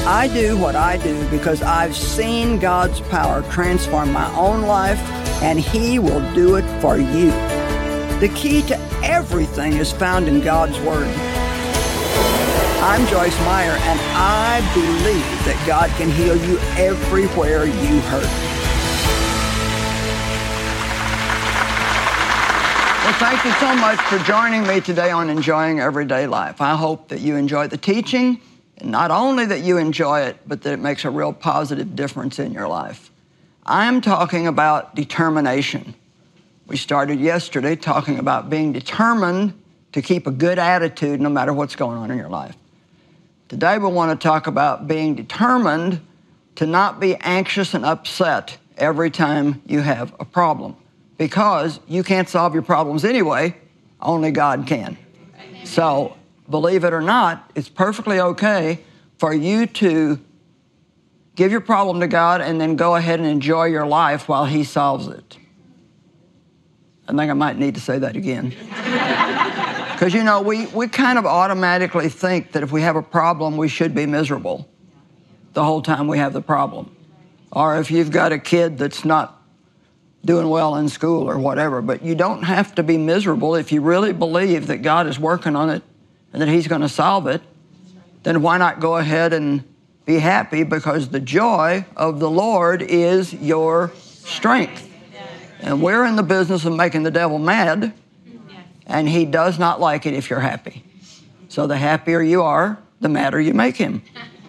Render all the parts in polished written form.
I do what I do because I've seen God's power transform my own life, and He will do it for you. The key to everything is found in God's Word. I'm Joyce Meyer, and I believe that God can heal you everywhere you hurt. Well, thank you so much for joining me today on Enjoying Everyday Life. I hope that you enjoy the teaching, and not only that you enjoy it, but that it makes a real positive difference in your life. I'm talking about determination. We started yesterday talking about being determined to keep a good attitude no matter what's going on in your life. Today we want to talk about being determined to not be anxious and upset every time you have a problem, because you can't solve your problems anyway, only God can. So, believe it or not, it's perfectly okay for you to give your problem to God and then go ahead and enjoy your life while He solves it. I think I might need to say that again. Because, you know, we kind of automatically think that if we have a problem, we should be miserable the whole time we have the problem. Or if you've got a kid that's not doing well in school or whatever, but you don't have to be miserable if you really believe that God is working on it and that He's going to solve it. Then why not go ahead and be happy, because the joy of the Lord is your strength. And we're in the business of making the devil mad, and he does not like it if you're happy. So the happier you are, the madder you make him.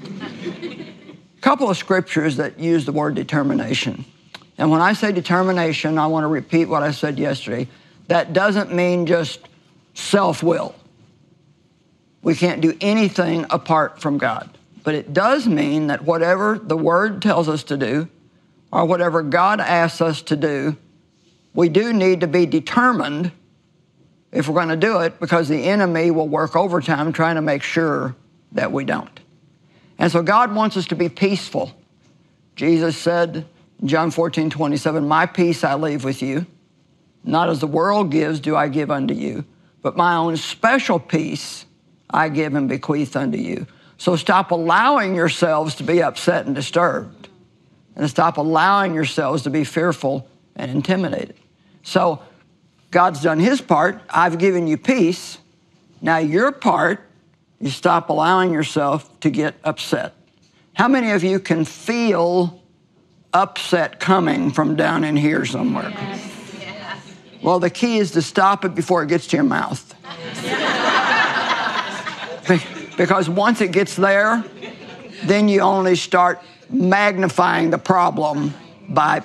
A couple of scriptures that use the word determination. And when I say determination, I want to repeat what I said yesterday. That doesn't mean just self-will. We can't do anything apart from God. But it does mean that whatever the Word tells us to do, or whatever God asks us to do, we do need to be determined if we're going to do it, because the enemy will work overtime trying to make sure that we don't. And so God wants us to be peaceful. Jesus said in John 14:27, "My peace I leave with you. Not as the world gives do I give unto you, but my own special peace I give and bequeath unto you." So stop allowing yourselves to be upset and disturbed, and stop allowing yourselves to be fearful and intimidated. So God's done His part. I've given you peace. Now your part is stop allowing yourself to get upset. How many of you can feel upset coming from down in here somewhere? Yes. Yes. Well, the key is to stop it before it gets to your mouth. Because once it gets there, then you only start magnifying the problem by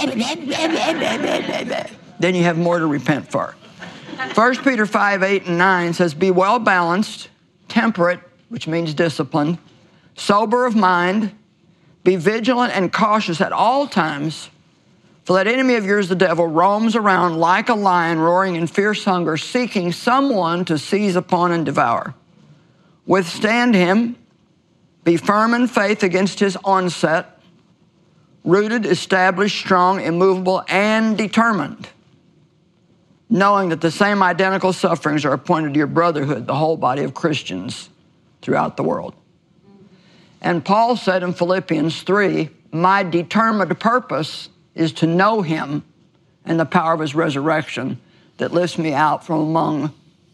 then you have more to repent for. 1 Peter 5:8-9 says, "Be well balanced, temperate," which means disciplined, "sober of mind, be vigilant and cautious at all times, for that enemy of yours, the devil, roams around like a lion, roaring in fierce hunger, seeking someone to seize upon and devour. Withstand him, be firm in faith against his onset, rooted, established, strong, immovable, and determined, knowing that the same identical sufferings are appointed to your brotherhood, the whole body of Christians throughout the world." And Paul said in Philippians 3, "My determined purpose is to know Him and the power of His resurrection that lifts me out from among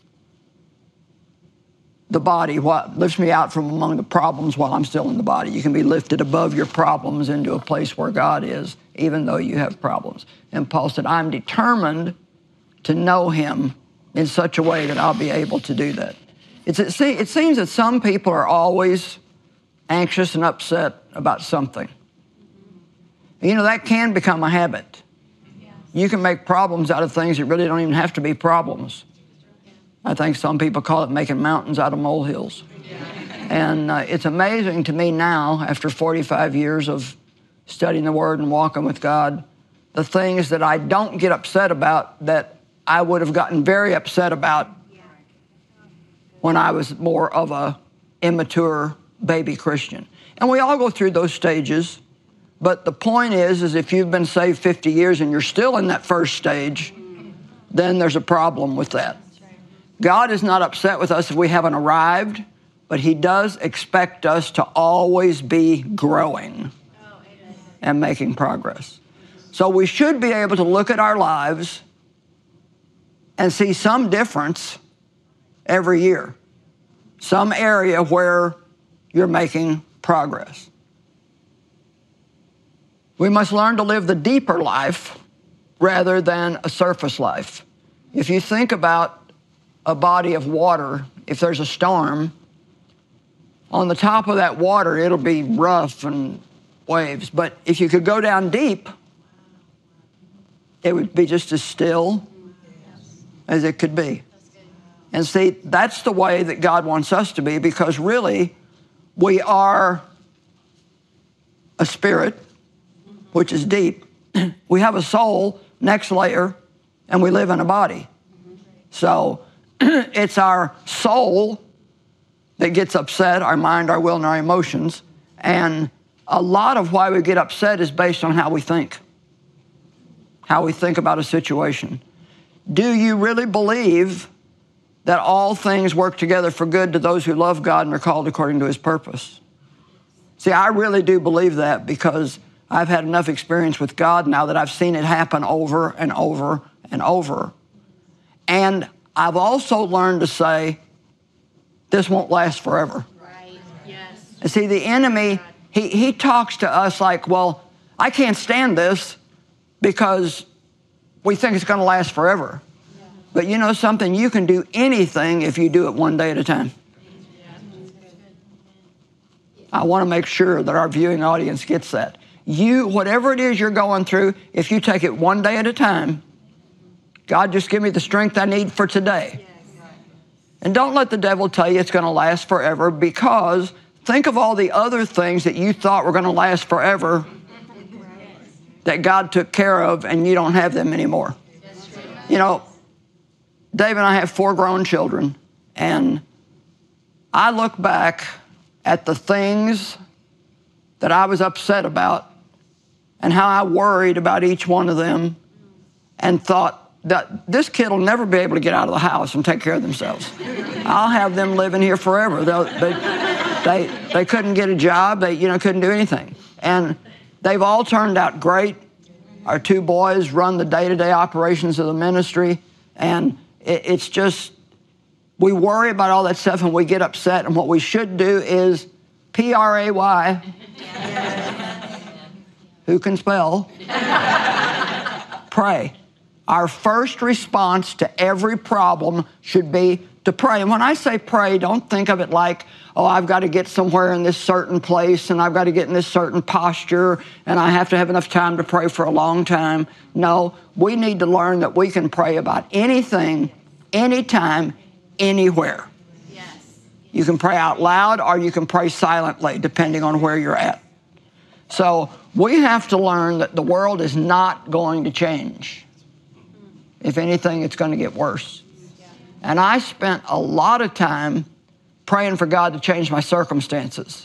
the body, what lifts me out from among the problems while I'm still in the body." You can be lifted above your problems into a place where God is, even though you have problems. And Paul said, "I'm determined to know Him in such a way that I'll be able to do that." It seems that some people are always anxious and upset about something. You know, that can become a habit. You can make problems out of things that really don't even have to be problems. I think some people call it making mountains out of molehills. And it's amazing to me now, after 45 years of studying the Word and walking with God, the things that I don't get upset about that I would have gotten very upset about when I was more of a immature baby Christian. And we all go through those stages, but the point is if you've been saved 50 years and you're still in that first stage, then there's a problem with that. God is not upset with us if we haven't arrived but he does expect us to always be growing and making progress. So we should be able to look at our lives and see some difference every year, some area where you're making progress. We must learn to live the deeper life rather than a surface life. If you think about a body of water, if there's a storm, on the top of that water, it'll be rough and waves. But if you could go down deep, it would be just as still as it could be. And see, that's the way that God wants us to be, because really, we are a spirit, which is deep. We have a soul, next layer, and we live in a body. So it's our soul that gets upset, our mind, our will, and our emotions. And a lot of why we get upset is based on how we think about a situation. Do you really believe that all things work together for good to those who love God and are called according to his purpose? See, I really do believe that, because I've had enough experience with God now that I've seen it happen over and over and over. And I've also learned to say, this won't last forever. Right. Yes. And see, the enemy, he talks to us like, well, I can't stand this, because we think it's going to last forever. Yeah. But you know something? You can do anything if you do it one day at a time. I want to make sure that our viewing audience gets that. Whatever it is you're going through, if you take it one day at a time, God, just give me the strength I need for today. And don't let the devil tell you it's going to last forever, because think of all the other things that you thought were going to last forever that God took care of, and you don't have them anymore. You know, Dave and I have 4 grown children, and I look back at the things that I was upset about and how I worried about each one of them, and thought that this kid will never be able to get out of the house and take care of themselves. I'll have them living here forever. They couldn't get a job. They couldn't do anything. And they've all turned out great. Our 2 boys run the day-to-day operations of the ministry. And it's just, we worry about all that stuff and we get upset. And what we should do is P-R-A-Y. Who can spell? Pray. Our first response to every problem should be to pray. And when I say pray, don't think of it like, oh, I've got to get somewhere in this certain place, and I've got to get in this certain posture, and I have to have enough time to pray for a long time. No, we need to learn that we can pray about anything, anytime, anywhere. Yes. You can pray out loud, or you can pray silently, depending on where you're at. So we have to learn that the world is not going to change. If anything, it's going to get worse. And I spent a lot of time praying for God to change my circumstances.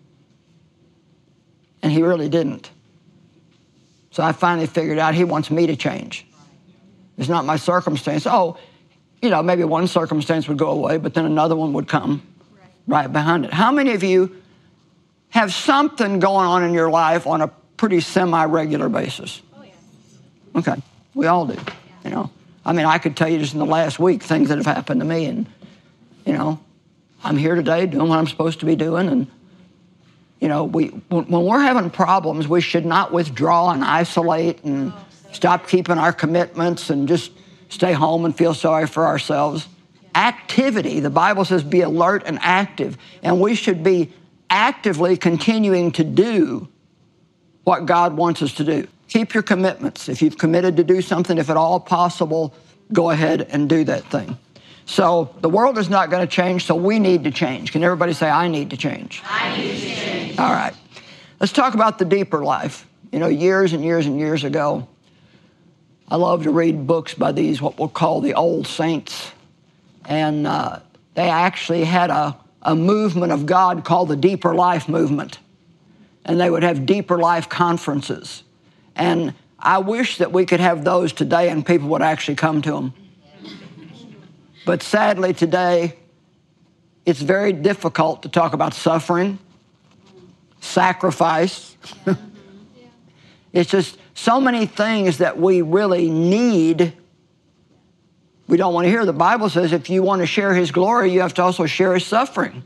And he really didn't. So I finally figured out he wants me to change. It's not my circumstance. Oh, maybe one circumstance would go away, but then another one would come right behind it. How many of you have something going on in your life on a pretty semi-regular basis? Oh, yeah. Okay, we all do. I could tell you just in the last week things that have happened to me, and, I'm here today doing what I'm supposed to be doing, and, when we're having problems, we should not withdraw and isolate and stop keeping our commitments and just stay home and feel sorry for ourselves. Activity, the Bible says, be alert and active, and we should be actively continuing to do what God wants us to do. Keep your commitments. If you've committed to do something, if at all possible, go ahead and do that thing. So the world is not going to change, so we need to change. Can everybody say, I need to change? I need to change. All right. Let's talk about the deeper life. Years and years and years ago, I love to read books by these, what we'll call the old saints. And they actually had a movement of God called the Deeper Life Movement. And they would have deeper life conferences. And I wish that we could have those today and people would actually come to them. But sadly today, it's very difficult to talk about suffering, sacrifice. It's just so many things that we really need. We don't want to hear. The Bible says if you want to share his glory, you have to also share his suffering.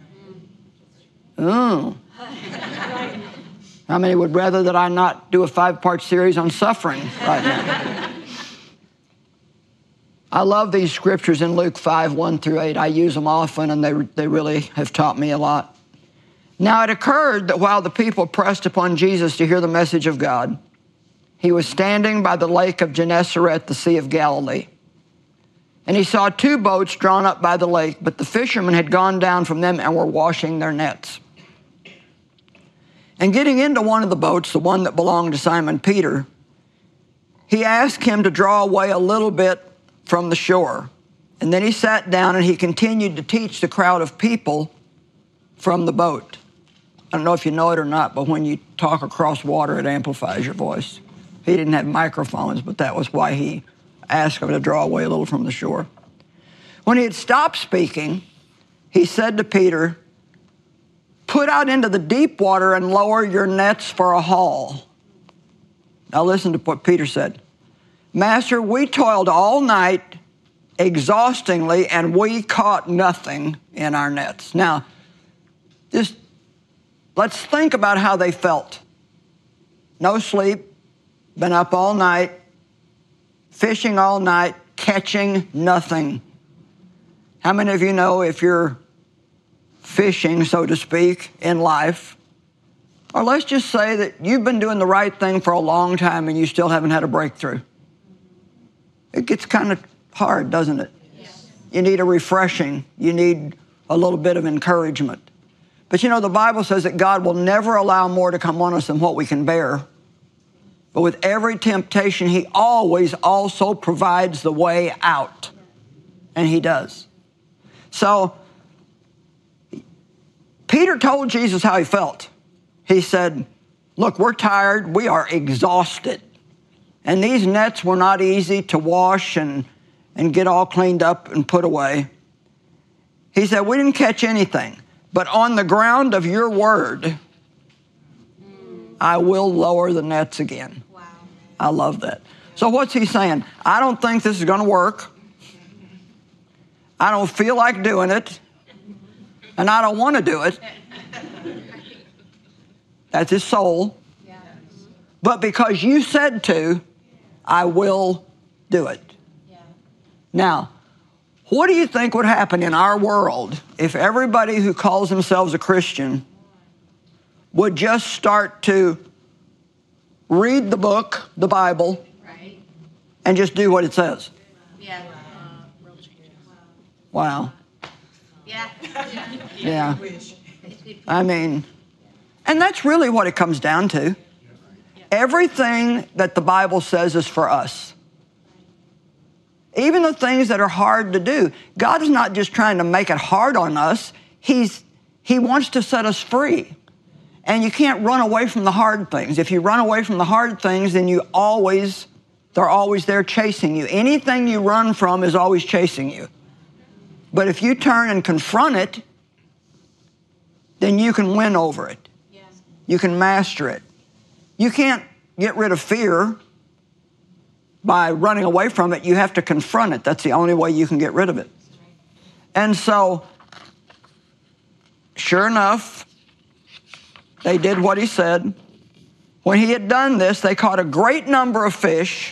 How many would rather that I not do a 5-part series on suffering right now? I love these scriptures in Luke 5, 1 through 8. I use them often, and they really have taught me a lot. Now it occurred that while the people pressed upon Jesus to hear the message of God, he was standing by the lake of Gennesaret, the Sea of Galilee. And he saw 2 boats drawn up by the lake, but the fishermen had gone down from them and were washing their nets. And getting into one of the boats, the one that belonged to Simon Peter, he asked him to draw away a little bit from the shore. And then he sat down and he continued to teach the crowd of people from the boat. I don't know if you know it or not, but when you talk across water, it amplifies your voice. He didn't have microphones, but that was why he asked him to draw away a little from the shore. When he had stopped speaking, he said to Peter, "Put out into the deep water and lower your nets for a haul." Now listen to what Peter said. "Master, we toiled all night exhaustingly and we caught nothing in our nets." Now, just let's think about how they felt. No sleep, been up all night, fishing all night, catching nothing. How many of you know if you're fishing, so to speak, in life, or let's just say that you've been doing the right thing for a long time and you still haven't had a breakthrough? It gets kind of hard, doesn't it? Yes. You need a refreshing. You need a little bit of encouragement. But you know, the Bible says that God will never allow more to come on us than what we can bear. But with every temptation, he always also provides the way out. And he does. So, Peter told Jesus how he felt. He said, "Look, we're tired. We are exhausted. And these nets were not easy to wash and get all cleaned up and put away." He said, "We didn't catch anything. But on the ground of your word, I will lower the nets again." Wow. I love that. So what's he saying? I don't think this is going to work. I don't feel like doing it. And I don't want to do it. That's his soul. Yes. But because you said to, I will do it. Yeah. Now, what do you think would happen in our world if everybody who calls themselves a Christian would just start to read the book, the Bible, right, and just do what it says? Yeah. Wow. Yeah. Yeah. I mean, and that's really what it comes down to. Everything that the Bible says is for us. Even the things that are hard to do. God is not just trying to make it hard on us. He wants to set us free. And you can't run away from the hard things. If you run away from the hard things, then they're always there chasing you. Anything you run from is always chasing you. But if you turn and confront it, then you can win over it. Yes. You can master it. You can't get rid of fear by running away from it. You have to confront it. That's the only way you can get rid of it. And so, sure enough, they did what he said. When he had done this, they caught a great number of fish,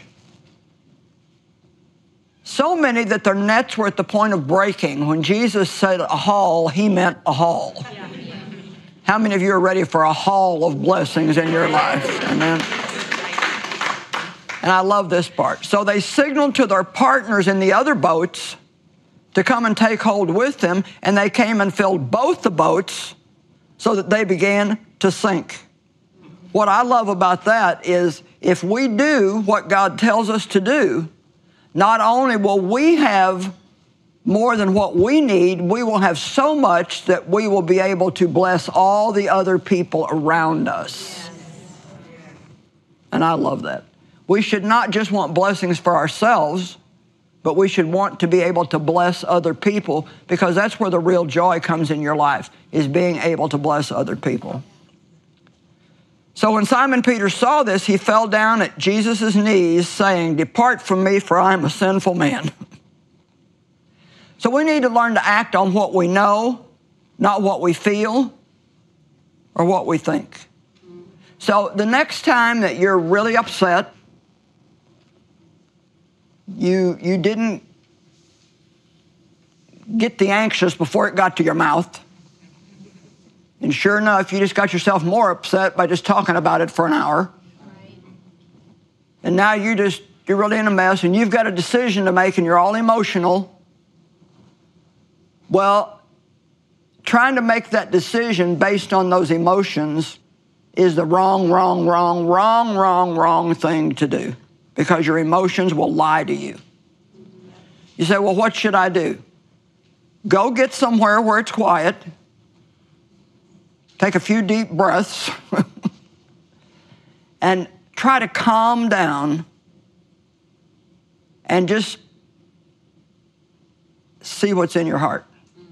so many that their nets were at the point of breaking. When Jesus said a haul, he meant a haul. Yeah. How many of you are ready for a haul of blessings in your life? Amen. And I love this part. So they signaled to their partners in the other boats to come and take hold with them, and they came and filled both the boats so that they began to sink. What I love about that is if we do what God tells us to do, not only will we have more than what we need, we will have so much that we will be able to bless all the other people around us. Yes. And I love that. We should not just want blessings for ourselves. but we should want to be able to bless other people, because that's where the real joy comes in your life, is being able to bless other people. So when Simon Peter saw this, he fell down at Jesus' knees, saying, "Depart from me, for I am a sinful man." So we need to learn to act on what we know, not what we feel or what we think. So the next time that you're really upset, you didn't get the anxious before it got to your mouth. And sure enough, you just got yourself more upset by just talking about it for an hour. Right. And now you're really in a mess, and you've got a decision to make, and you're all emotional. Well, trying to make that decision based on those emotions is the wrong thing to do, because your emotions will lie to you. You say, well, what should I do? Go get somewhere where it's quiet. Take a few deep breaths and try to calm down and just see what's in your heart.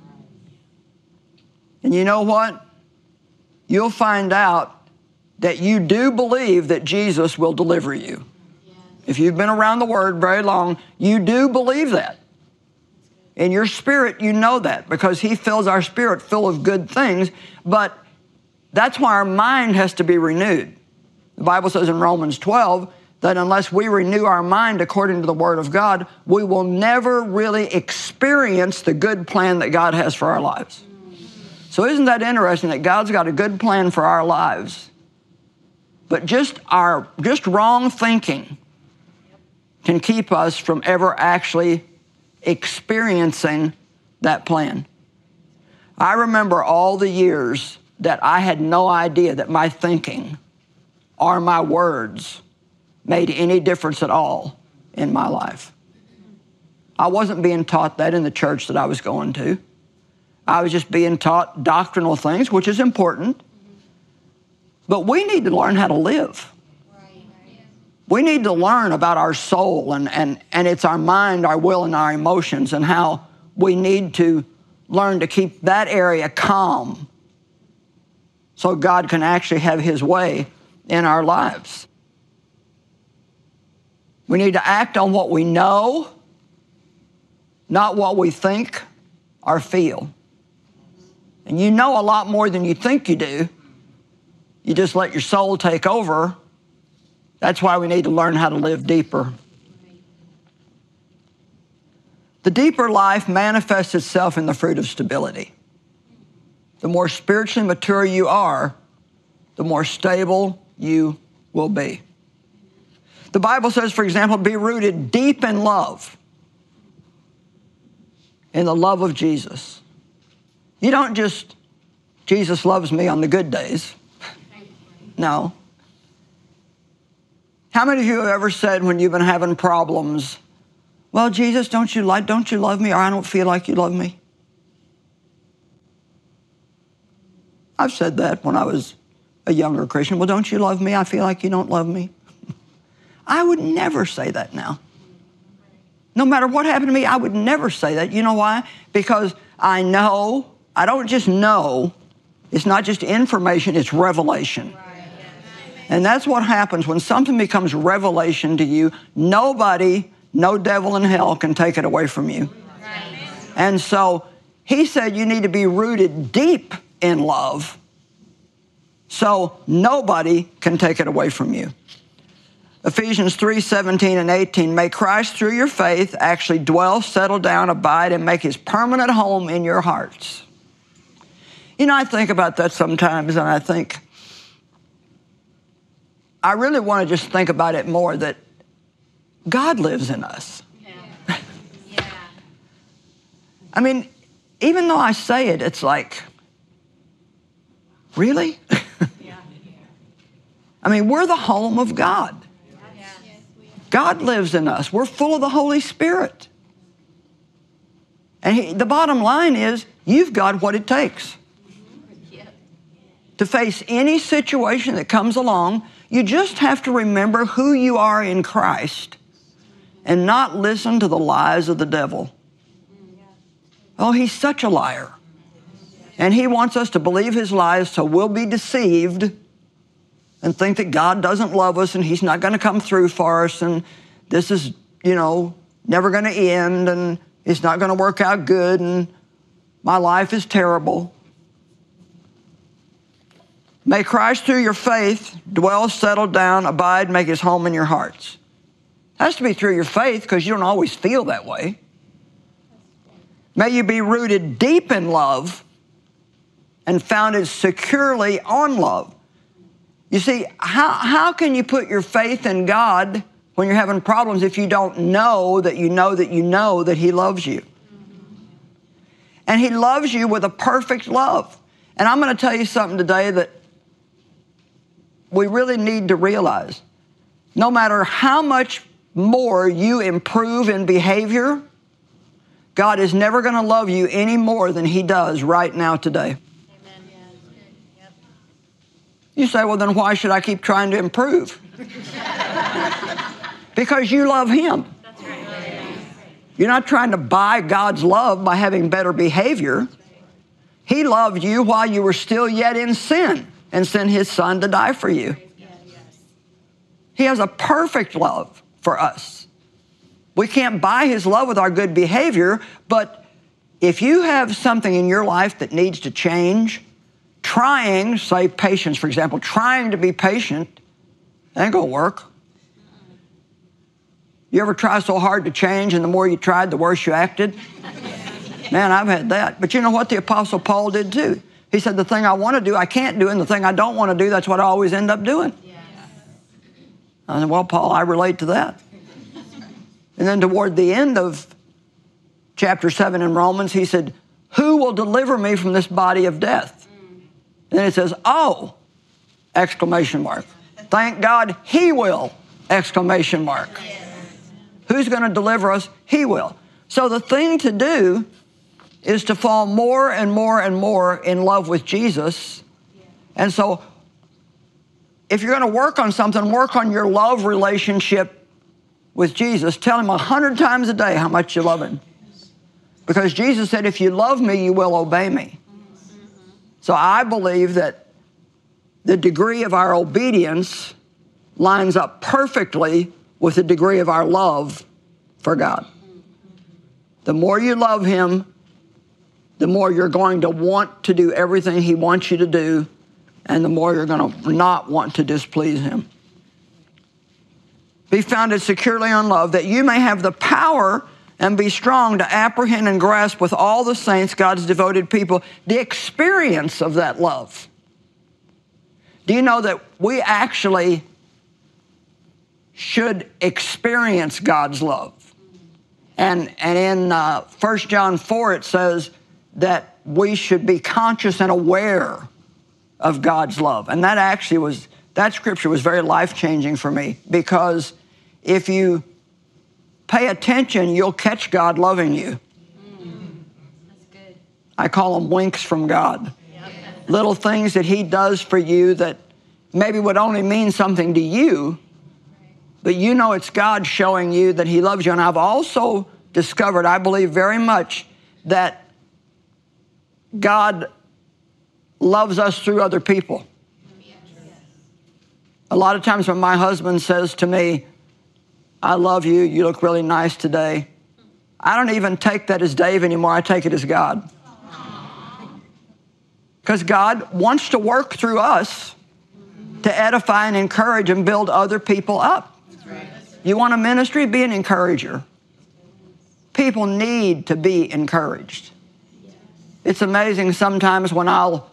And you know what? You'll find out that you do believe that Jesus will deliver you. Yes. If you've been around the Word very long, you do believe that. In your spirit, you know that, because He fills our spirit full of good things. But that's why our mind has to be renewed. The Bible says in Romans 12 that unless we renew our mind according to the Word of God, we will never really experience the good plan that God has for our lives. So isn't that interesting that God's got a good plan for our lives? But just wrong thinking can keep us from ever actually experiencing that plan. I remember all the years that I had no idea that my thinking or my words made any difference at all in my life. I wasn't being taught that in the church that I was going to. I was just being taught doctrinal things, which is important. But we need to learn how to live. We need to learn about our soul, and it's our mind, our will, and our emotions, and how we need to learn to keep that area calm so God can actually have His way in our lives. We need to act on what we know, not what we think or feel. And you know a lot more than you think you do. You just let your soul take over. That's why we need to learn how to live deeper. The deeper life manifests itself in the fruit of stability. The more spiritually mature you are, the more stable you will be. The Bible says, for example, be rooted deep in love, in the love of Jesus. You don't just, Jesus loves me on the good days. No. How many of you have ever said when you've been having problems, well, Jesus, don't you love me, or I don't feel like you love me? I've said that when I was a younger Christian. Well, don't you love me? I feel like you don't love me. I would never say that now. No matter what happened to me, I would never say that. You know why? Because I know, I don't just know, it's not just information, it's revelation. And that's what happens when something becomes revelation to you. Nobody, no devil in hell can take it away from you. And so he said you need to be rooted deep in love so nobody can take it away from you. Ephesians 3:17 and 18, may Christ through your faith actually dwell, settle down, abide, and make His permanent home in your hearts. You know, I think about that sometimes, and I think, I really want to just think about it more, that God lives in us. Yeah. Yeah. I mean, even though I say it, it's like, really? Yeah. I mean, we're the home of God. Yes, we are. God lives in us. We're full of the Holy Spirit. And the bottom line is, you've got what it takes to face any situation that comes along. You just have to remember who you are in Christ and not listen to the lies of the devil. Oh, he's such a liar. And he wants us to believe his lies so we'll be deceived and think that God doesn't love us and he's not going to come through for us and this is, never going to end and it's not going to work out good and my life is terrible. May Christ through your faith dwell, settle down, abide, make his home in your hearts. It has to be through your faith because you don't always feel that way. May you be rooted deep in love and founded securely on love. You see, how can you put your faith in God when you're having problems if you don't know that you know that you know that he loves you? And he loves you with a perfect love. And I'm going to tell you something today that we really need to realize. No matter how much more you improve in behavior, God is never going to love you any more than he does right now today. Amen. Yep. You say, well, then why should I keep trying to improve? Because you love him. That's right. You're not trying to buy God's love by having better behavior. He loved you while you were still yet in sin and sent his son to die for you. He has a perfect love for us. We can't buy his love with our good behavior, but if you have something in your life that needs to change, trying, say patience, for example, trying to be patient, ain't gonna work. You ever try so hard to change and the more you tried, the worse you acted? Man, I've had that. But you know what the Apostle Paul did too? He said, the thing I want to do, I can't do, and the thing I don't want to do, that's what I always end up doing. Yes. I said, well, Paul, I relate to that. And then toward the end of chapter 7 in Romans, he said, who will deliver me from this body of death? And then it says, oh, exclamation mark. Thank God he will, exclamation mark. Who's going to deliver us? He will. So the thing to do is to fall more and more and more in love with Jesus. And so if you're going to work on something, work on your love relationship with Jesus. Tell him 100 times a day how much you love him. Because Jesus said, if you love me, you will obey me. So I believe that the degree of our obedience lines up perfectly with the degree of our love for God. The more you love him, the more you're going to want to do everything he wants you to do, and the more you're going to not want to displease him. Be founded securely on love, that you may have the power and be strong to apprehend and grasp with all the saints, God's devoted people, the experience of that love. Do you know that we actually should experience God's love? And in 1 John 4, it says that we should be conscious and aware of God's love. And that scripture was very life-changing for me, because if you pay attention, you'll catch God loving you. That's good. I call them winks from God. Little things that he does for you that maybe would only mean something to you, but you know it's God showing you that he loves you. And I've also discovered, I believe very much, that God loves us through other people. A lot of times when my husband says to me, I love you, you look really nice today, I don't even take that as Dave anymore, I take it as God. Because God wants to work through us to edify and encourage and build other people up. You want a ministry? Be an encourager. People need to be encouraged. It's amazing sometimes when I'll,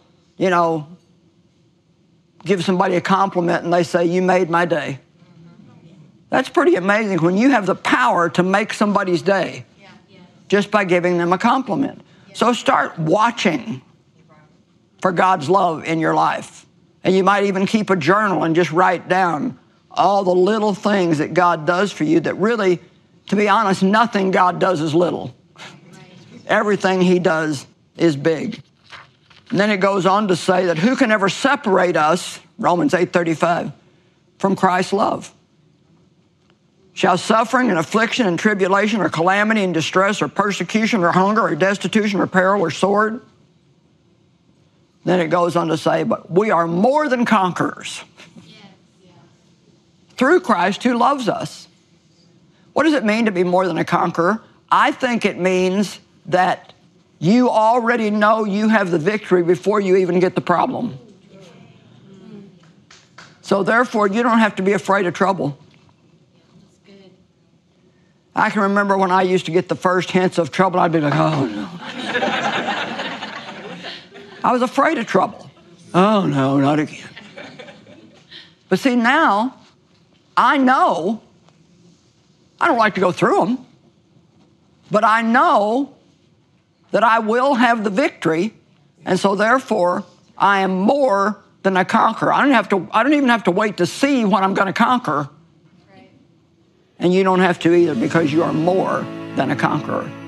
give somebody a compliment and they say, you made my day. That's pretty amazing when you have the power to make somebody's day just by giving them a compliment. So start watching for God's love in your life. And you might even keep a journal and just write down all the little things that God does for you that really, to be honest, nothing God does is little. Everything he does is big. And then it goes on to say that who can ever separate us, Romans 8:35, from Christ's love? Shall suffering and affliction and tribulation or calamity and distress or persecution or hunger or destitution or peril or sword? Then it goes on to say, but we are more than conquerors through Christ who loves us. What does it mean to be more than a conqueror? I think it means that you already know you have the victory before you even get the problem. So therefore, you don't have to be afraid of trouble. I can remember when I used to get the first hints of trouble, I'd be like, oh no. I was afraid of trouble. Oh no, not again. But see, now, I know, I don't like to go through them, but I know that I will have the victory, and so therefore, I am more than a conqueror. I don't even have to wait to see what I'm going to conquer. And you don't have to either, because you are more than a conqueror.